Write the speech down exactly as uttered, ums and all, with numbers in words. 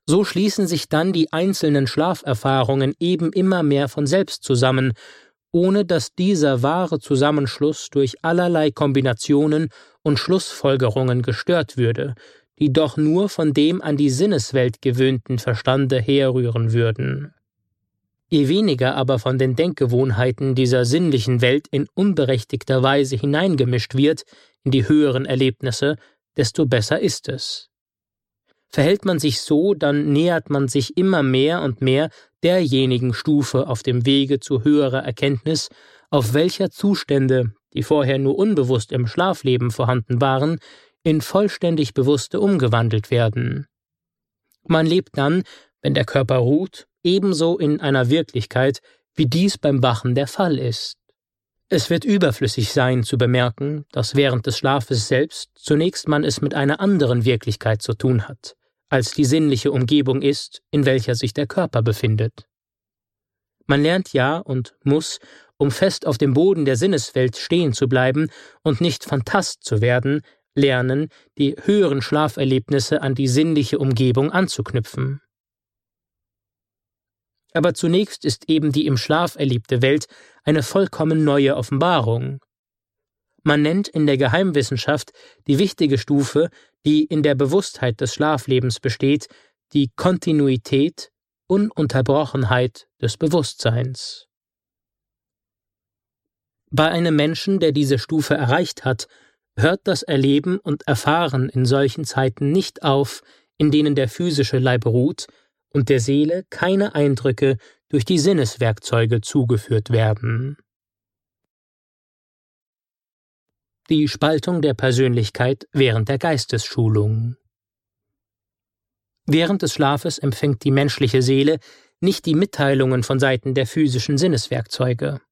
So schließen sich dann die einzelnen Schlaferfahrungen eben immer mehr von selbst zusammen, ohne dass dieser wahre Zusammenschluss durch allerlei Kombinationen und Schlussfolgerungen gestört würde, die doch nur von dem an die Sinneswelt gewöhnten Verstande herrühren würden. Je weniger aber von den Denkgewohnheiten dieser sinnlichen Welt in unberechtigter Weise hineingemischt wird in die höheren Erlebnisse, desto besser ist es. Verhält man sich so, dann nähert man sich immer mehr und mehr derjenigen Stufe auf dem Wege zu höherer Erkenntnis, auf welcher Zustände, die vorher nur unbewusst im Schlafleben vorhanden waren, in vollständig bewusste umgewandelt werden. Man lebt dann, wenn der Körper ruht, ebenso in einer Wirklichkeit, wie dies beim Wachen der Fall ist. Es wird überflüssig sein, zu bemerken, dass während des Schlafes selbst zunächst man es mit einer anderen Wirklichkeit zu tun hat, als die sinnliche Umgebung ist, in welcher sich der Körper befindet. Man lernt ja und muss, um fest auf dem Boden der Sinneswelt stehen zu bleiben und nicht Phantast zu werden, lernen, die höheren Schlaferlebnisse an die sinnliche Umgebung anzuknüpfen. Aber zunächst ist eben die im Schlaf erlebte Welt eine vollkommen neue Offenbarung. Man nennt in der Geheimwissenschaft die wichtige Stufe, die in der Bewusstheit des Schlaflebens besteht, die Kontinuität, Ununterbrochenheit des Bewusstseins. Bei einem Menschen, der diese Stufe erreicht hat, hört das Erleben und Erfahren in solchen Zeiten nicht auf, in denen der physische Leib ruht und der Seele keine Eindrücke durch die Sinneswerkzeuge zugeführt werden. Die Spaltung der Persönlichkeit während der Geistesschulung. Während des Schlafes empfängt die menschliche Seele nicht die Mitteilungen von Seiten der physischen Sinneswerkzeuge.